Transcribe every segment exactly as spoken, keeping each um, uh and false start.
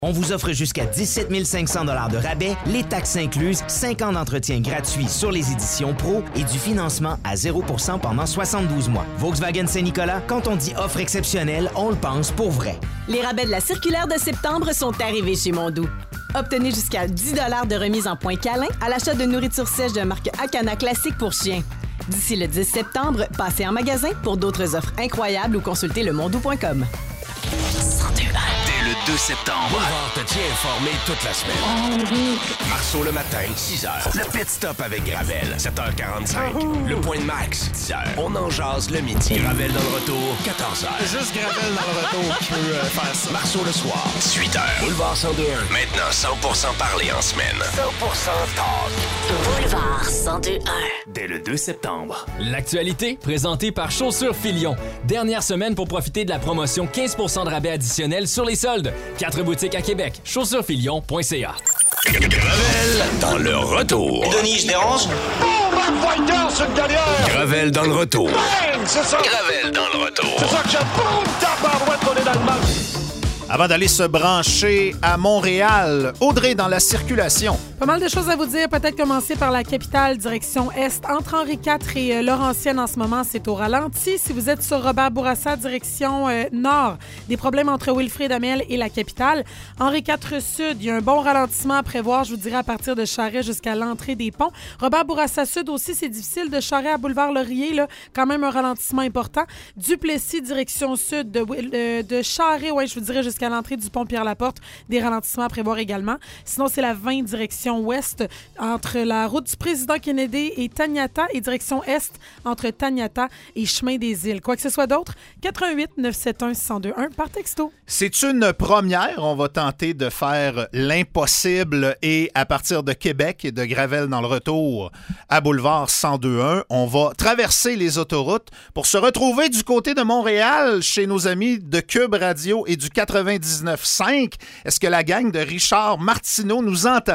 On vous offre jusqu'à dix-sept mille cinq cents dollars de rabais, les taxes incluses, cinq ans d'entretien gratuit sur les éditions Pro et du financement à zéro pour cent pendant soixante-douze mois. Volkswagen Saint-Nicolas, quand on dit offre exceptionnelle, on le pense pour vrai. Les rabais de la circulaire de septembre sont arrivés chez Mondou. Obtenez jusqu'à dix dollars de remise en points câlins à l'achat de nourriture sèche de marque Akana Classique pour chiens. D'ici le dix septembre, passez en magasin pour d'autres offres incroyables ou consultez le mondou point com. Dès le deux septembre. Boulevard te tient informé toute la semaine. Marceau le matin, six heures. Le pit stop avec Gravel, sept heures quarante-cinq. Le point de max, dix heures. On en jase le midi. Gravel dans le retour, quatorze heures. Juste Gravel dans le retour qui peut euh, faire ça. Marceau le soir, dix-huit heures. Boulevard cent deux un. Maintenant, cent pour cent parlé en semaine. cent pour cent talk. Boulevard cent deux un. Dès le deux septembre. L'actualité, présentée par Chaussures Filion. Dernière semaine pour profiter de la promotion quinze pour cent de rabais additionnel sur les soldes. Quatre boutiques à Québec. chaussures filion point c a. Gravel dans le retour. Denis, je dérange? Oh, McFighter sur le derrière! Gravel dans le retour. Bang! C'est ça! Gravel dans le retour. C'est ça que j'aime! Boum! Tabarouette, on est dans le match! Avant d'aller se brancher à Montréal, Audrey dans la circulation. Pas mal de choses à vous dire. Peut-être commencer par la capitale, direction Est. Entre Henri quatre et euh, Laurentienne en ce moment, c'est au ralenti. Si vous êtes sur Robert Bourassa, direction euh, Nord, des problèmes entre Wilfrid Amel et la capitale. Henri quatre Sud, il y a un bon ralentissement à prévoir, je vous dirais, à partir de Charest jusqu'à l'entrée des ponts. Robert Bourassa Sud aussi, c'est difficile. De Charest à Boulevard Laurier, là, quand même un ralentissement important. Duplessis, direction Sud, de, euh, de Charest, ouais, je vous dirais, jusqu'à à l'entrée du pont Pierre-Laporte, des ralentissements à prévoir également. Sinon, c'est la vingt direction ouest entre la route du président Kennedy et Taniata et direction est entre Taniata et Chemin des Îles. Quoi que ce soit d'autre, quatre un huit neuf sept un six zéro deux un par texto. C'est une première. On va tenter de faire l'impossible et à partir de Québec et de Gravel dans le retour à Boulevard cent deux un, on va traverser les autoroutes pour se retrouver du côté de Montréal chez nos amis de Cube Radio et du quatre-vingt-dix-neuf cinq. Est-ce que la gang de Richard Martineau nous entend?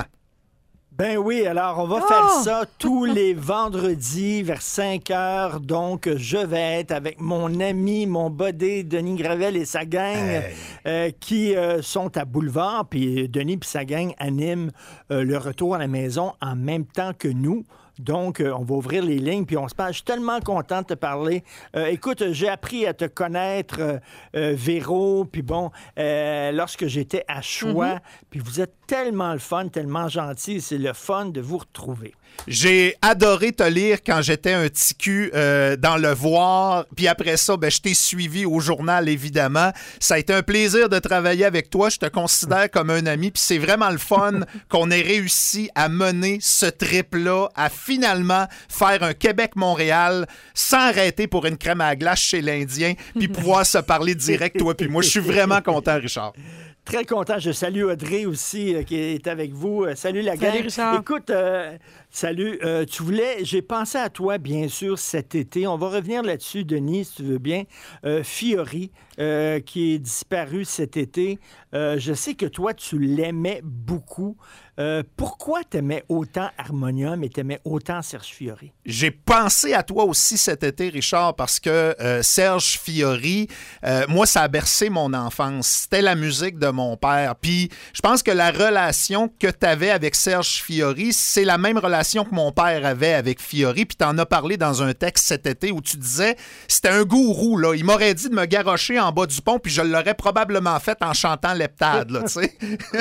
Ben oui, alors on va oh! faire ça tous les vendredis vers cinq heures. Donc, je vais être avec mon ami, mon buddy, Denis Gravel et sa gang hey. euh, qui euh, sont à Boulevard. Puis Denis et sa gang animent euh, le retour à la maison en même temps que nous. Donc, euh, on va ouvrir les lignes, puis on se parle. Je suis tellement content de te parler. Euh, écoute, j'ai appris à te connaître, euh, euh, Véro, puis bon, euh, lorsque j'étais à Choix, mm-hmm. puis vous êtes tellement le fun, tellement gentil, c'est le fun de vous retrouver. J'ai adoré te lire quand j'étais un petit cul euh, dans Le Voir, puis après ça, ben, je t'ai suivi au journal, évidemment. Ça a été un plaisir de travailler avec toi. Je te considère comme un ami, puis c'est vraiment le fun qu'on ait réussi à mener ce trip-là, à finalement faire un Québec-Montréal sans arrêter pour une crème à glace chez l'Indien, puis pouvoir se parler direct, toi puis moi. Je suis vraiment content, Richard. Très content. Je salue Audrey aussi, euh, qui est avec vous. Euh, salut la gang. Salut Richard. Écoute, euh, salut. Euh, tu voulais... J'ai pensé à toi, bien sûr, cet été. On va revenir là-dessus, Denis, si tu veux bien. Euh, Fiori, euh, qui est disparu cet été. Euh, je sais que toi, tu l'aimais beaucoup. Euh, pourquoi t'aimais autant Harmonium et t'aimais autant Serge Fiori? J'ai pensé à toi aussi cet été, Richard, parce que euh, Serge Fiori, euh, moi, ça a bercé mon enfance. C'était la musique de mon père. Puis je pense que la relation que t'avais avec Serge Fiori, c'est la même relation que mon père avait avec Fiori. Puis t'en as parlé dans un texte cet été où tu disais, c'était un gourou, là. Il m'aurait dit de me garrocher en bas du pont, puis je l'aurais probablement fait en chantant l'heptade, là, tu sais.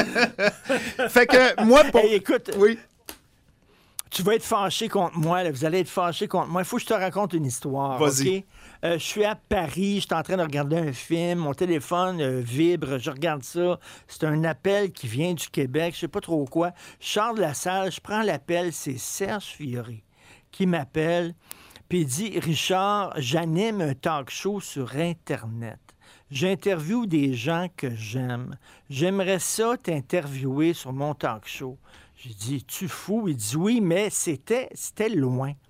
Fait que moi, pour... Hey, écoute, oui. Tu vas être fâché contre moi. Là. Vous allez être fâché contre moi. Il faut que je te raconte une histoire. Vas-y. Okay? Euh, je suis à Paris. Je suis en train de regarder un film. Mon téléphone euh, vibre. Je regarde ça. C'est un appel qui vient du Québec. Je sais pas trop quoi. Je sors de la salle. Je prends l'appel. C'est Serge Fiori qui m'appelle. Puis il dit, Richard, j'anime un talk show sur Internet. J'interviewe des gens que j'aime. J'aimerais ça t'interviewer sur mon talk show. J'ai dit, tu fou? Il dit, oui, mais c'était, c'était loin.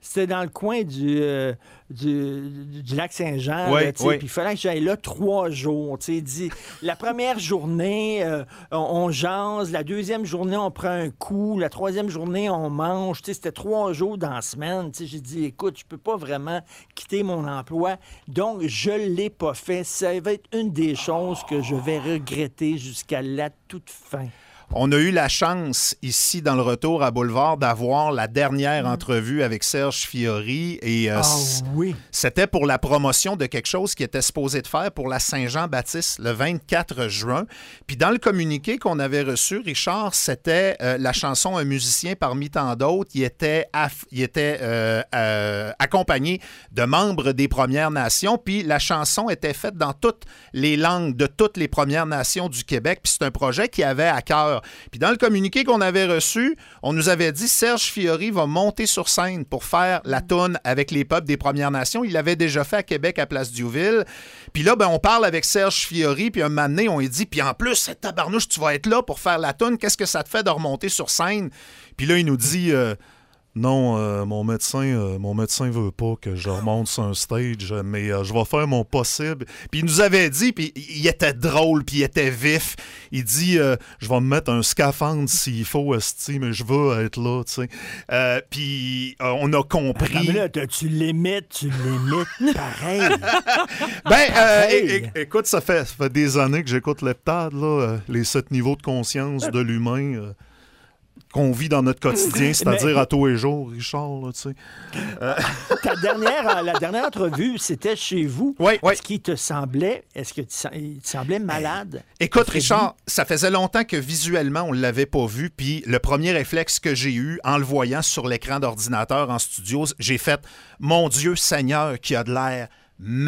c'était dans le coin du, euh, du, du lac Saint-Jean. Oui, là, oui. Puis il fallait que j'aille là trois jours. Il dit, la première journée, euh, on, on jase. La deuxième journée, on prend un coup. La troisième journée, on mange. T'sais, c'était trois jours dans la semaine. T'sais, j'ai dit, écoute, je peux pas vraiment quitter mon emploi. Donc, je l'ai pas fait. Ça va être une des choses que je vais regretter jusqu'à la toute fin. On a eu la chance, ici, dans le retour à Boulevard, d'avoir la dernière mmh. entrevue avec Serge Fiori. Et euh, oh, oui. c'était pour la promotion de quelque chose qui était supposé de faire pour la Saint-Jean-Baptiste le vingt-quatre juin. Puis dans le communiqué qu'on avait reçu, Richard, c'était euh, la chanson « Un musicien parmi tant d'autres ». Il était, aff- il était euh, euh, accompagné de membres des Premières Nations. Puis la chanson était faite dans toutes les langues de toutes les Premières Nations du Québec. Puis c'est un projet qui avait à cœur. Puis dans le communiqué qu'on avait reçu, on nous avait dit Serge Fiori va monter sur scène pour faire la toune avec les peuples des Premières Nations. Il l'avait déjà fait à Québec à Place Diouville. Puis là, ben, on parle avec Serge Fiori, puis un moment donné, on lui dit, puis en plus, tabarnouche, tu vas être là pour faire la toune. Qu'est-ce que ça te fait de remonter sur scène? Puis là, il nous dit... Euh, Non, euh, mon médecin euh, mon médecin veut pas que je remonte sur un stage, mais euh, je vais faire mon possible. Puis il nous avait dit, puis il était drôle, puis il était vif. Il dit, euh, je vais me mettre un scaphandre s'il faut, esti, mais je veux être là, tu sais. Euh, puis euh, on a compris... Attends, là, tu l'imites, tu l'imites pareil. ben, euh, é- é- écoute, ça fait, ça fait des années que j'écoute l'heptade, là, euh, les sept niveaux de conscience de l'humain... Euh, qu'on vit dans notre quotidien, c'est-à-dire mais... à tous les jours, Richard, là, tu sais. Euh... Ta dernière, la dernière entrevue, c'était chez vous. Oui, oui. Est-ce qu'il te semblait, est-ce que tu, il te semblait malade? Écoute, Richard, ça faisait longtemps que visuellement, on ne l'avait pas vu, puis le premier réflexe que j'ai eu en le voyant sur l'écran d'ordinateur en studio, j'ai fait « Mon Dieu Seigneur, qui a de l'air magané ».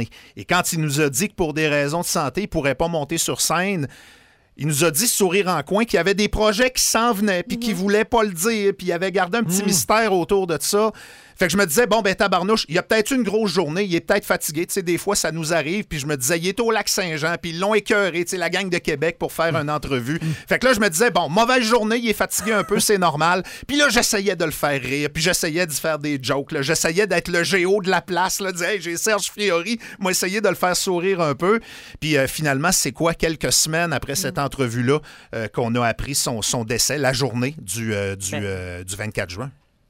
Et quand il nous a dit que pour des raisons de santé, il ne pourrait pas monter sur scène... Il nous a dit, sourire en coin, qu'il y avait des projets qui s'en venaient, puis mmh. qu'il ne voulait pas le dire, puis il avait gardé un petit mmh. mystère autour de ça. Fait que je me disais, bon, ben tabarnouche, il y a peut-être une grosse journée, il est peut-être fatigué, tu sais, des fois, ça nous arrive, puis je me disais, il est au Lac-Saint-Jean, puis ils l'ont écœuré, tu sais, la gang de Québec pour faire une entrevue. Fait que là, je me disais, bon, mauvaise journée, il est fatigué un peu, c'est normal. Puis là, j'essayais de le faire rire, puis j'essayais d'y faire des jokes, là. J'essayais d'être le géo de la place, là, de dire, hey, j'ai Serge Fiori, moi, essayer de le faire sourire un peu. Puis euh, finalement, c'est quoi, quelques semaines après cette entrevue-là, euh, qu'on a appris son, son décès, la journée du, euh, du, euh, du vingt-quatre juin.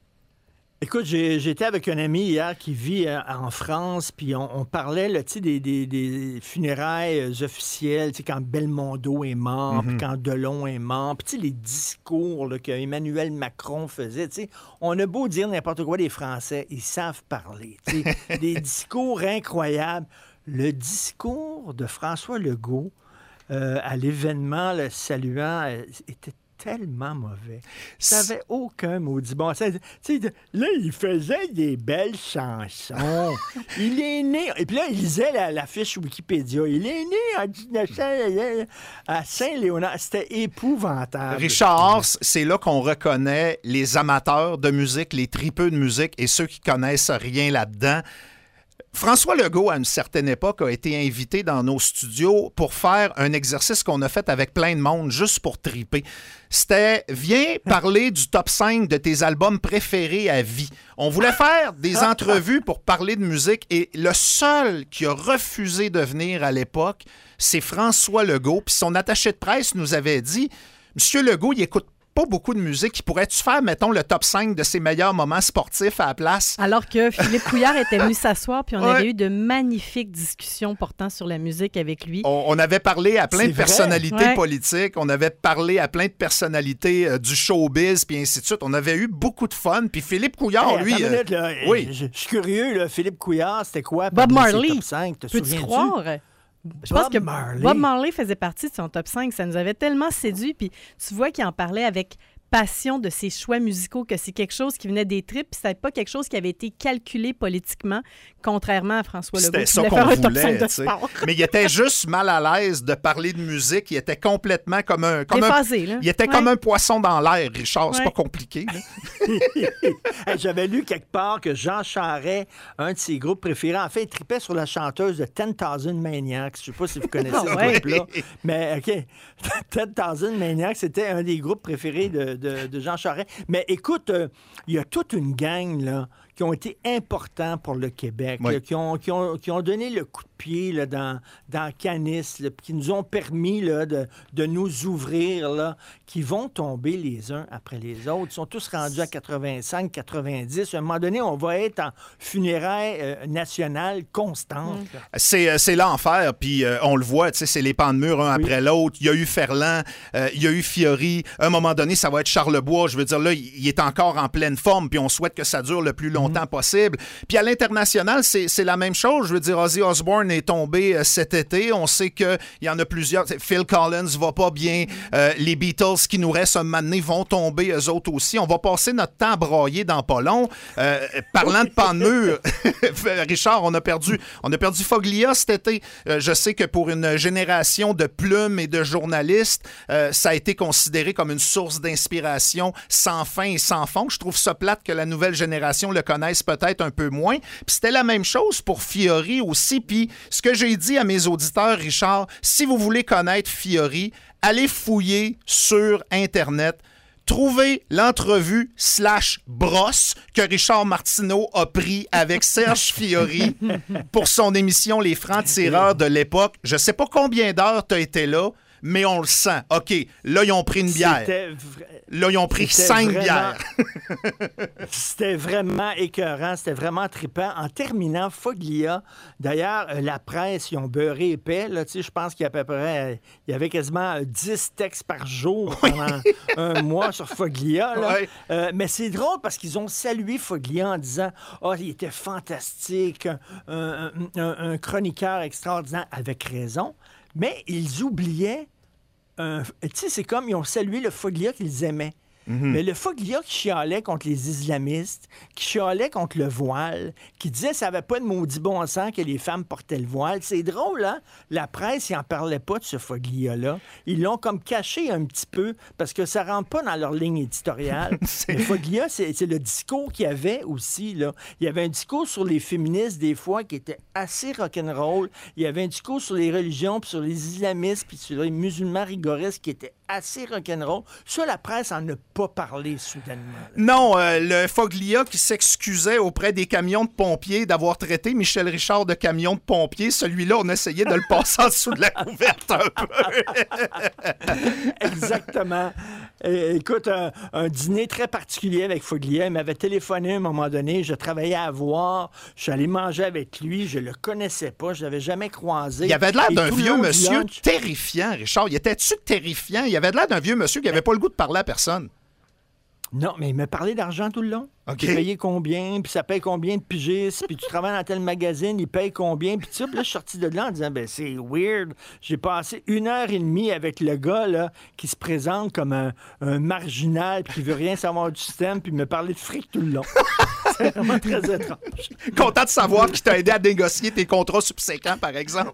Écoute, j'ai, j'étais avec un ami hier qui vit euh, en France, puis on, on parlait là, des, des, des funérailles euh, officielles, quand Belmondo est mort, mm-hmm. puis quand Delon est mort, puis les discours là, qu'Emmanuel Macron faisait. On a beau dire n'importe quoi des Français, ils savent parler. Des discours incroyables. Le discours de François Legault euh, à l'événement le saluant euh, était tellement mauvais. Ça n'avait aucun maudit bon sens. Là, il faisait des belles chansons. Il est né... Et puis là, il lisait la, la fiche Wikipédia. Il est né en dix-neuf cents à Saint-Léonard. C'était épouvantable. Richard, c'est là qu'on reconnaît les amateurs de musique, les tripeux de musique et ceux qui connaissent rien là-dedans. François Legault, à une certaine époque, a été invité dans nos studios pour faire un exercice qu'on a fait avec plein de monde, juste pour triper. C'était « Viens parler du top cinq de tes albums préférés à vie ». On voulait faire des entrevues pour parler de musique et le seul qui a refusé de venir à l'époque, c'est François Legault. Puis son attaché de presse nous avait dit « Monsieur Legault, il écoute pas beaucoup de musique. Pourrais-tu faire, mettons, le top cinq de ses meilleurs moments sportifs à la place? » Alors que Philippe Couillard était venu s'asseoir, puis on ouais. avait eu de magnifiques discussions portant sur la musique avec lui. On, on avait parlé à plein C'est de personnalités ouais. politiques, on avait parlé à plein de personnalités euh, du showbiz, puis ainsi de suite. On avait eu beaucoup de fun. Puis Philippe Couillard, hey, lui... Attends une minute, là. Euh, oui. Je, je suis curieux, là. Philippe Couillard, c'était quoi? Bob Marley. Top cinq, te Peux-tu croire? Je Bob pense que Marley. Bob Marley faisait partie de son top cinq. Ça nous avait tellement séduit. Puis tu vois qu'il en parlait avec passion de ses choix musicaux, que c'est quelque chose qui venait des tripes, puis c'était pas quelque chose qui avait été calculé politiquement, contrairement à François Legault. C'était ça qu'on faire un voulait, top cinq de sport. Mais il était juste mal à l'aise de parler de musique. Il était complètement comme un... Comme Déphasé, un là. Il était ouais. comme un poisson dans l'air, Richard. C'est ouais. pas compliqué. Hey, j'avais lu quelque part que Jean Charest, un de ses groupes préférés, en fait, il tripait sur la chanteuse de ten thousand Maniacs. Je sais pas si vous connaissez ce ouais. groupe-là. Mais OK, ten thousand Maniacs, c'était un des groupes préférés de, de, de Jean Charest. Mais écoute, il euh, y a toute une gang, là, qui ont été importants pour le Québec, Oui. là, qui, ont, qui, ont, qui ont donné le coup de pied là, dans, dans Canis, là, qui nous ont permis là, de, de nous ouvrir, là, qui vont tomber les uns après les autres. Ils sont tous rendus à quatre-vingt-cinq, quatre-vingt-dix. À un moment donné, on va être en funérailles euh, nationales constantes. Mmh. C'est, c'est l'enfer, puis euh, on le voit, tu sais, c'est les pans de mur un oui. après l'autre. Il y a eu Ferland, euh, il y a eu Fiori. À un moment donné, ça va être Charlebois. Je veux dire, là, il est encore en pleine forme, puis on souhaite que ça dure le plus longtemps mmh. possible. Puis à l'international, c'est, c'est la même chose. Je veux dire, Ozzy Osbourne est tombé euh, cet été. On sait qu'il y en a plusieurs. Phil Collins va pas bien. Euh, les Beatles qui nous restent un moment donné vont tomber, eux autres aussi. On va passer notre temps à brailler dans pas long. Euh, parlant de pan de mur, Richard, on a perdu, on a perdu Foglia cet été. Euh, je sais que pour une génération de plumes et de journalistes, euh, ça a été considéré comme une source d'inspiration sans fin et sans fond. Je trouve ça plate que la nouvelle génération le connaisse peut-être un peu moins. Puis c'était la même chose pour Fiori aussi. Puis ce que j'ai dit à mes auditeurs, Richard, si vous voulez connaître Fiori, allez fouiller sur Internet. Trouvez l'entrevue slash brosse que Richard Martineau a pris avec Serge Fiori pour son émission Les Francs-Tireurs de l'époque. Je sais pas combien d'heures tu as été là, mais on le sent. OK, là, ils ont pris une bière. Vra... Là, ils ont pris C'était cinq vraiment... bières. C'était vraiment écœurant. C'était vraiment trippant. En terminant, Foglia, d'ailleurs, euh, la presse, ils ont beurré épais. Là, je pense qu'il y a à peu près... Euh, il y avait quasiment dix textes par jour pendant oui. un mois sur Foglia. Là. Oui. Euh, mais c'est drôle parce qu'ils ont salué Foglia en disant « Ah, oh, il était fantastique, un, un, un, un chroniqueur extraordinaire. » Avec raison. Mais ils oubliaient, euh, tu sais, c'est comme ils ont salué le Foglia qu'ils aimaient. Mm-hmm. Mais le Foglia qui chialait contre les islamistes, qui chialait contre le voile, qui disait que ça n'avait pas de maudit bon sens que les femmes portaient le voile. C'est drôle, hein? La presse, ils n'en parlait pas de ce Foglia-là. Ils l'ont comme caché un petit peu parce que ça ne rentre pas dans leur ligne éditoriale. Le Foglia, c'est, c'est le discours qu'il y avait aussi, là. Il y avait un discours sur les féministes, des fois, qui était assez rock'n'roll. Il y avait un discours sur les religions, puis sur les islamistes, puis sur les musulmans rigoristes qui était assez rock'n'roll. Ça, la presse en a pas parlé soudainement. Là. Non, euh, le Foglia qui s'excusait auprès des camions de pompiers d'avoir traité Michel Richard de camion de pompiers, celui-là, on essayait de le passer en dessous de la couverte un peu. Exactement. Et, écoute, un, un dîner très particulier avec Foglia. Il m'avait téléphoné à un moment donné. Je travaillais à voir. Je suis allé manger avec lui. Je le connaissais pas. Je l'avais jamais croisé. Il avait l'air Et d'un vieux monsieur lunch... terrifiant, Richard. Il était-tu terrifiant? Il avait l'air d'un vieux monsieur qui n'avait pas le goût de parler à personne. Non, mais il m'a parlé d'argent tout le long. Okay. Tu payais combien, puis ça paye combien de pigistes, puis tu travailles dans tel magazine, il paye combien, puis tout ça. Puis là, je suis sorti de là en disant, ben c'est weird. J'ai passé une heure et demie avec le gars là, qui se présente comme un, un marginal, puis qui veut rien savoir du système, puis me parler de fric tout le long. C'est vraiment très étrange. Content de savoir qu'il t'a aidé à négocier tes contrats subséquents, par exemple.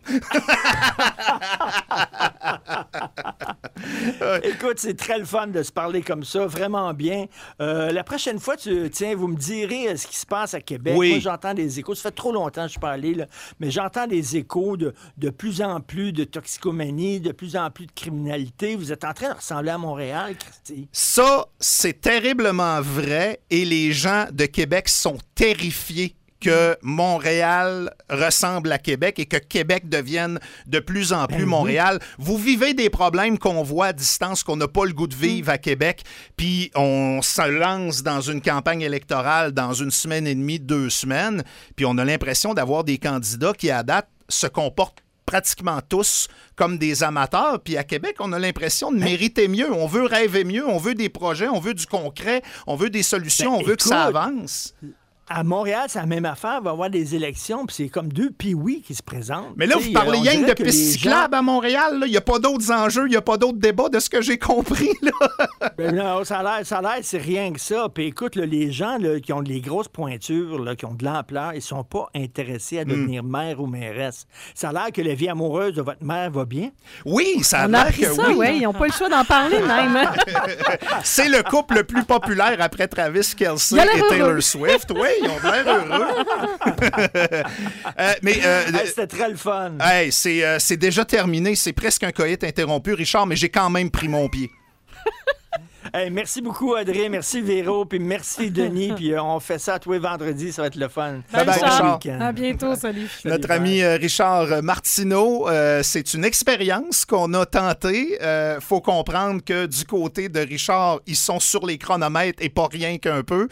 Écoute, c'est très le fun de se parler comme ça, vraiment bien. Euh, la prochaine fois, tu, tiens, vous me direz euh, ce qui se passe à Québec. Oui. Moi, j'entends des échos. Ça fait trop longtemps que je suis pas allé, là, mais j'entends des échos de, de plus en plus de toxicomanie, de plus en plus de criminalité. Vous êtes en train de ressembler à Montréal, Christy. Ça, c'est terriblement vrai et les gens de Québec sont terrifiés que Montréal ressemble à Québec et que Québec devienne de plus en plus ben Montréal. Oui. Vous vivez des problèmes qu'on voit à distance, qu'on n'a pas le goût de vivre à Québec, puis on se lance dans une campagne électorale dans une semaine et demie, deux semaines, puis on a l'impression d'avoir des candidats qui, à date, se comportent pratiquement tous comme des amateurs. Puis à Québec, on a l'impression de mériter mieux. On veut rêver mieux, on veut des projets, on veut du concret, on veut des solutions, ben, on veut écoute, que ça avance. À Montréal, c'est la même affaire. Il va y avoir des élections, puis c'est comme deux pee-wee qui se présentent. Mais là, T'sais, vous parlez rien de pistes cyclables gens... à Montréal. Il n'y a pas d'autres enjeux, il n'y a pas d'autres débats de ce que j'ai compris. Là. Ben non, ça a l'air, ça a l'air, c'est rien que ça. Puis écoute, là, les gens là, qui ont des grosses pointures, là, qui ont de l'ampleur, ils ne sont pas intéressés à devenir mm. maire ou mairesse. Ça a l'air que la vie amoureuse de votre mère va bien. Oui, ça a On l'air a appris que ça, oui. Ouais, ils n'ont pas le choix d'en parler même. Hein? C'est le couple le plus populaire après Travis Kelce et Taylor Swift. Oui, ils ont l'air heureux. euh, mais euh, hey, c'était très le fun. Hey, c'est, euh, c'est déjà terminé. C'est presque un coït interrompu, Richard, mais j'ai quand même pris mon pied. Hey, merci beaucoup, Audrey. Merci, Véro. Puis merci, Denis. Puis euh, on fait ça tous les vendredis. Ça va être le fun. Bye, bye, Richard. Richard. À bientôt. Salut. Notre Salut, ami euh, Richard Martineau, euh, c'est une expérience qu'on a tentée. Il euh, faut comprendre que du côté de Richard, ils sont sur les chronomètres et pas rien qu'un peu.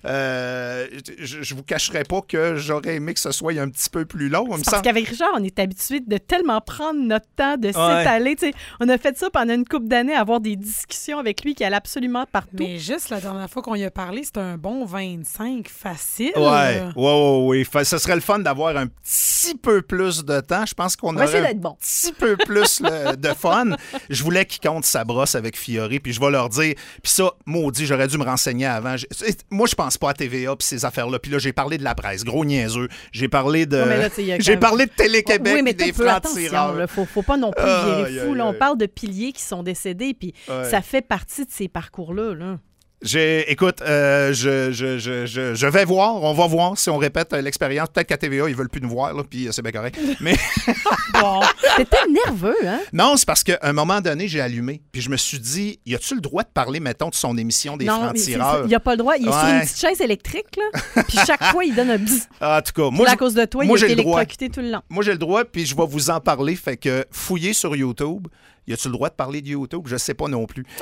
Euh, je, je vous cacherai pas que j'aurais aimé que ce soit un petit peu plus long. C'est parce semble... qu'avec Richard, on est habitué de tellement prendre notre temps, de s'étaler. Ouais. On a fait ça pendant une couple d'années, avoir des discussions avec lui qui allaient absolument partout. Mais juste la dernière fois qu'on y a parlé, c'était un bon vingt-cinq facile. Ouais, ouais, ouais, ouais. Ce serait le fun d'avoir un petit peu plus de temps. Je pense qu'on aurait un bon. petit peu plus le, de fun. Je voulais qu'il compte sa brosse avec Fiori, puis je vais leur dire, puis ça, maudit, j'aurais dû me renseigner avant. Je, moi, je pense pas à T V A puis ces affaires-là. Puis là, j'ai parlé de la presse, gros niaiseux. J'ai parlé de, ouais, là, j'ai même... parlé de Télé-Québec oui, mais et des francs-tireurs. Il faut, faut pas non plus ah, virer fou. aïe, là, on aïe. parle de piliers qui sont décédés, puis ouais. ça fait partie de ces parcours-là. Là. J'ai, écoute, euh, je, je, je, je, je vais voir, on va voir si on répète l'expérience. Peut-être qu'à T V A, ils veulent plus nous voir, là, puis c'est bien correct. Mais bon, t'étais nerveux, hein? Non, c'est parce qu'à un moment donné, j'ai allumé, puis je me suis dit, y a-tu le droit de parler, mettons, de son émission des francs-tireurs? Il n'y a pas le droit. Il est ouais. sur une petite chaise électrique, là, puis chaque fois, il donne un bzz. En tout cas, moi, à cause de toi, moi, il a été électrocuté tout le long. Moi, j'ai le droit, puis je vais vous en parler. Fait que fouillez sur YouTube. Y a-tu le droit de parler de YouTube? Je sais pas non plus.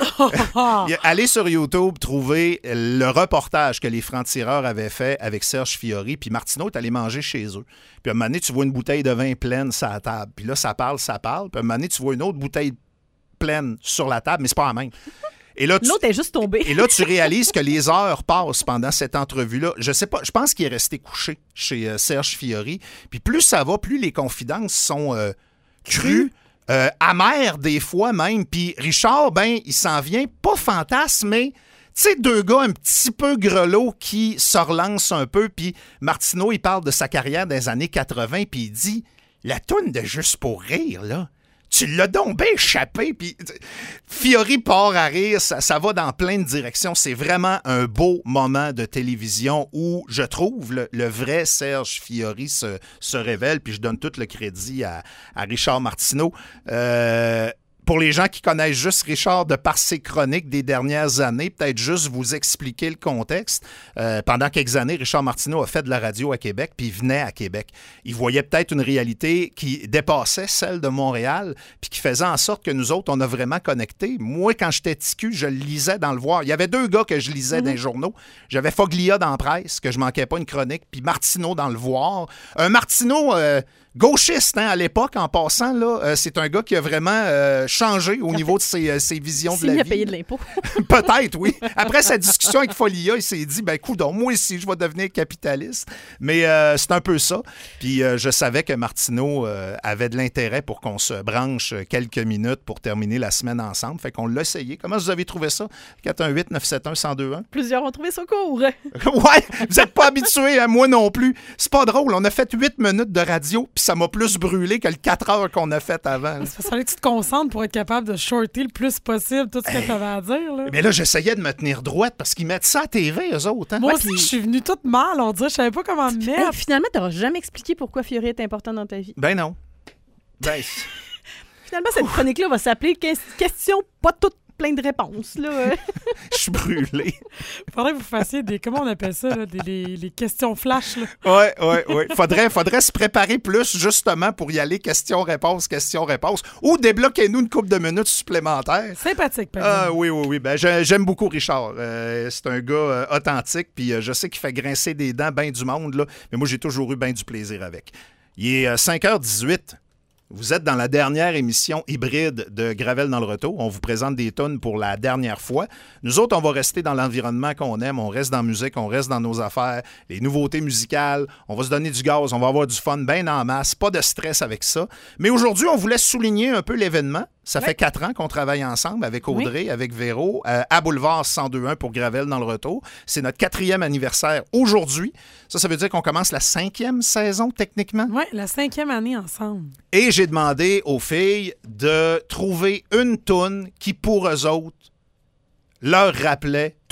Allez sur YouTube, trouver le reportage que les francs-tireurs avaient fait avec Serge Fiori, puis Martineau est allé manger chez eux. Puis à un moment donné, tu vois une bouteille de vin pleine sur la table. Puis là, ça parle, ça parle. Puis à un moment donné, tu vois une autre bouteille pleine sur la table, mais c'est pas la même. Et là, tu, L'autre est juste tombé. Et là, tu réalises que les heures passent pendant cette entrevue-là. Je sais pas, je pense qu'il est resté couché chez euh, Serge Fiori. Puis plus ça va, plus les confidences sont euh, crues. Euh, amer des fois même. Puis Richard, ben, il s'en vient pas fantasme, mais tu sais, deux gars un petit peu grelots qui se relancent un peu. Puis Martineau, il parle de sa carrière des années quatre-vingt, puis il dit « La toune de Juste pour rire, là, tu l'as donc bien échappé. » Puis Fiori part à rire, ça, ça va dans plein de directions. C'est vraiment un beau moment de télévision où, je trouve, le, le vrai Serge Fiori se, se révèle, puis je donne tout le crédit à, à Richard Martineau. Euh, Pour les gens qui connaissent juste Richard de par ses chroniques des dernières années, peut-être juste vous expliquer le contexte. Euh, pendant quelques années, Richard Martineau a fait de la radio à Québec, puis il venait à Québec. Il voyait peut-être une réalité qui dépassait celle de Montréal, puis qui faisait en sorte que nous autres, on a vraiment connecté. Moi, quand j'étais ticu, je le lisais dans le Voir. Il y avait deux gars que je lisais mm-hmm. dans les journaux. J'avais Foglia dans la presse, que je manquais pas une chronique, puis Martineau dans le Voir. Un Martineau... Euh, gauchiste, hein, à l'époque, en passant, là, euh, c'est un gars qui a vraiment euh, changé au niveau de ses, euh, ses visions de la vie. Il a payé de l'impôt. Peut-être, oui. Après sa discussion avec Folia, il s'est dit, ben, coudonc, moi aussi, je vais devenir capitaliste. Mais euh, c'est un peu ça. Puis euh, je savais que Martineau euh, avait de l'intérêt pour qu'on se branche quelques minutes pour terminer la semaine ensemble. Fait qu'on l'a essayé. Comment vous avez trouvé ça? quatre un huit neuf sept un un zéro deux un. Plusieurs ont trouvé ça court. Ouais, vous n'êtes pas habitués, hein, moi non plus. C'est pas drôle. On a fait huit minutes de radio, puis ça m'a plus brûlé que le quatre heures qu'on a fait avant. Il fallait que tu te concentres pour être capable de shorter le plus possible tout ce que tu avais à dire. Là. Mais là, j'essayais de me tenir droite parce qu'ils mettent ça à T V, eux autres. Hein? Moi Ouais, aussi, puis... je suis venue toute mal. On dirait, je savais pas comment me mettre. Hey, finalement, tu n'auras jamais expliqué pourquoi Fiori est important dans ta vie. Ben non. Ben... Finalement, cette chronique-là va s'appeler « Question pas toutes plein de réponses. » là. Je suis brûlé. Il faudrait que vous fassiez des... Comment on appelle ça? Là, des, les, les questions flash. Là. Ouais, ouais, ouais. Faudrait, faudrait se préparer plus, justement, pour y aller question-réponse, question-réponse. Ou débloquez-nous une couple de minutes supplémentaires. Sympathique, par Ah, oui, oui, oui. Ben, j'aime beaucoup Richard. Euh, c'est un gars euh, authentique, puis euh, je sais qu'il fait grincer des dents bien du monde, là, mais moi, j'ai toujours eu bien du plaisir avec. Il est euh, cinq heures dix-huit. Vous êtes dans la dernière émission hybride de Gravel dans le retour. On vous présente des tonnes pour la dernière fois. Nous autres, on va rester dans l'environnement qu'on aime. On reste dans la musique, on reste dans nos affaires, les nouveautés musicales. On va se donner du gaz, on va avoir du fun bien en masse. Pas de stress avec ça. Mais aujourd'hui, on voulait souligner un peu l'événement. Ça oui. fait quatre ans qu'on travaille ensemble avec Audrey, oui. avec Véro, euh, à Boulevard cent deux un pour Gravel dans le retour. C'est notre quatrième anniversaire aujourd'hui. Ça, ça veut dire qu'on commence la cinquième saison, techniquement. Oui, la cinquième année ensemble. Et j'ai demandé aux filles de trouver une toune qui, pour eux autres, leur rappelait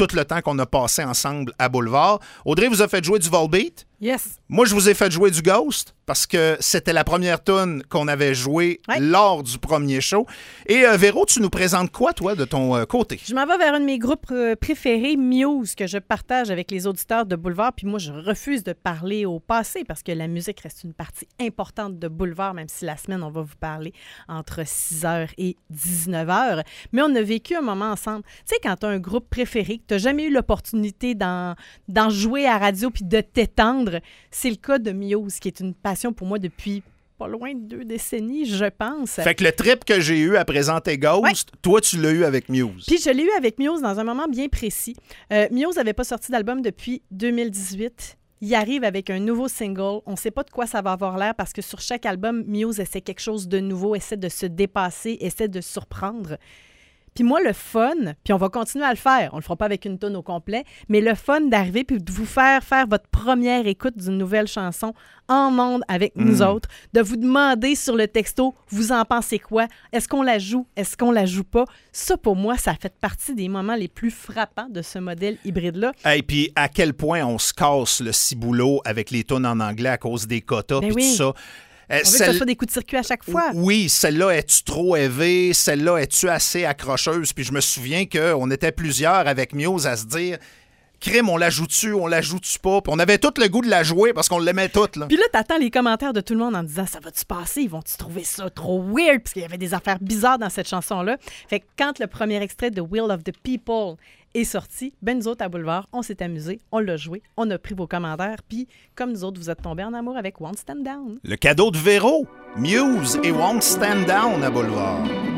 tout le temps qu'on a passé ensemble à Boulevard. Audrey vous a fait jouer du Volbeat. Yes. Moi, je vous ai fait jouer du Ghost parce que c'était la première tune qu'on avait jouée ouais. lors du premier show. Et euh, Véro, tu nous présentes quoi, toi, de ton euh, côté? Je m'en vais vers un de mes groupes euh, préférés, Muse, que je partage avec les auditeurs de Boulevard. Puis moi, je refuse de parler au passé parce que la musique reste une partie importante de Boulevard, même si la semaine, on va vous parler entre six heures et dix-neuf heures. Mais on a vécu un moment ensemble. Tu sais, quand tu as un groupe préféré, que tu n'as jamais eu l'opportunité d'en, d'en jouer à radio puis de t'étendre, c'est le cas de Muse, qui est une passion pour moi depuis pas loin de deux décennies, je pense. Fait que le trip que j'ai eu à présenter Ghost, ouais. toi, tu l'as eu avec Muse. Puis je l'ai eu avec Muse dans un moment bien précis. Euh, Muse n'avait pas sorti d'album depuis deux mille dix-huit. Il arrive avec un nouveau single. On ne sait pas de quoi ça va avoir l'air parce que sur chaque album, Muse essaie quelque chose de nouveau, essaie de se dépasser, essaie de surprendre. Puis moi, le fun, puis on va continuer à le faire, on le fera pas avec une tonne au complet, mais le fun d'arriver puis de vous faire faire votre première écoute d'une nouvelle chanson en ondes avec mmh. nous autres, de vous demander sur le texto, vous en pensez quoi? Est-ce qu'on la joue? Est-ce qu'on la joue pas? Ça, pour moi, ça fait partie des moments les plus frappants de ce modèle hybride-là. Et hey, puis à quel point on se casse le ciboulot avec les tunes en anglais à cause des quotas puis oui. tout ça. On veut Celle... que ce soit des coups de circuit à chaque fois. Oui, celle-là, es-tu trop élevée? Celle-là, es-tu assez accrocheuse? Puis je me souviens qu'on était plusieurs avec Muse à se dire... Crime, on la joue-tu, on la joue-tu pas? Puis on avait tout le goût de la jouer parce qu'on l'aimait toute. Là. Puis là, t'attends les commentaires de tout le monde en disant « Ça va-tu passer? Ils vont-tu trouver ça trop weird? » Parce qu'il y avait des affaires bizarres dans cette chanson-là. Fait que quand le premier extrait de Will of the People est sorti, ben nous autres à Boulevard, on s'est amusés, on l'a joué, on a pris vos commentaires, puis comme nous autres, vous êtes tombés en amour avec Won't Stand Down. Le cadeau de Véro, Muse et Won't Stand Down à Boulevard.